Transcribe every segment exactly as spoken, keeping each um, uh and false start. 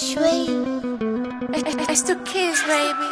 Shui. It's the kids, baby.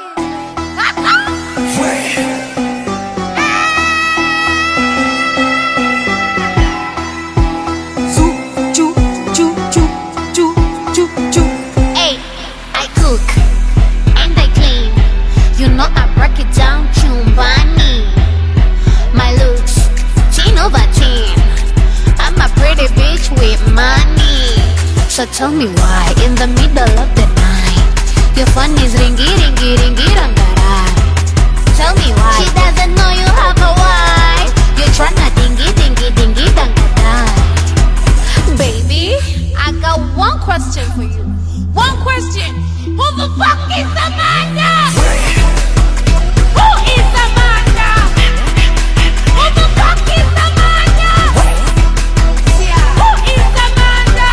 Hey, I cook and I clean. You know I break it down, chumbani. My looks, ten over ten. I'm a pretty bitch with money. So tell me why in the middle of the night your phone is ringy, ringy, ringy, rangarai. Tell me why she doesn't know you have a wife. You're tryna dingy, dingy, dingy, dangadai. Baby, I got one question for you. One question. Who the fuck is Amanda? Who is Amanda? Who the fuck is Amanda? Who is Amanda?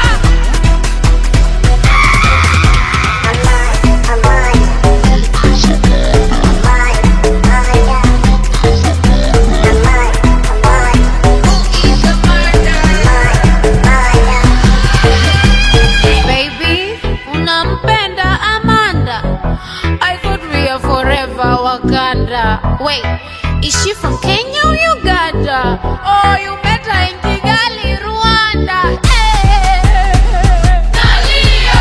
Baby, unampenda Amanda? I thought we are forever Wakanda. Wait, is she from Kenya or Uganda? Oh, you met her in Kigali, Rwanda. Hey. Nalia.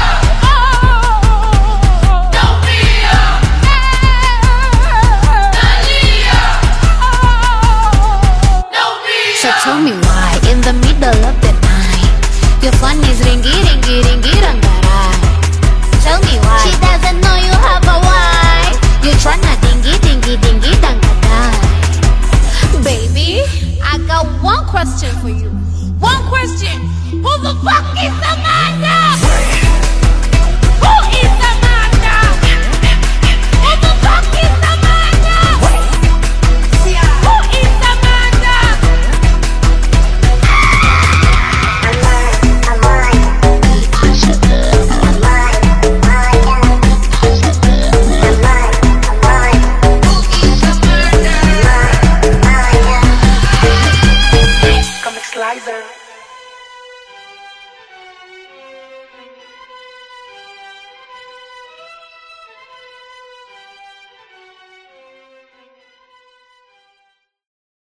Oh. Nalia. Hey. Nalia. Oh. Nalia. So tell me why in the middle of the night your phone is ringy, ringy, ringy, rangarai. Tell me why she doesn't know you have a wife. You're tryna dingy, dingy, dingy, dangadai. Baby, I got one question for you. One question. Who the fuck is Amanda?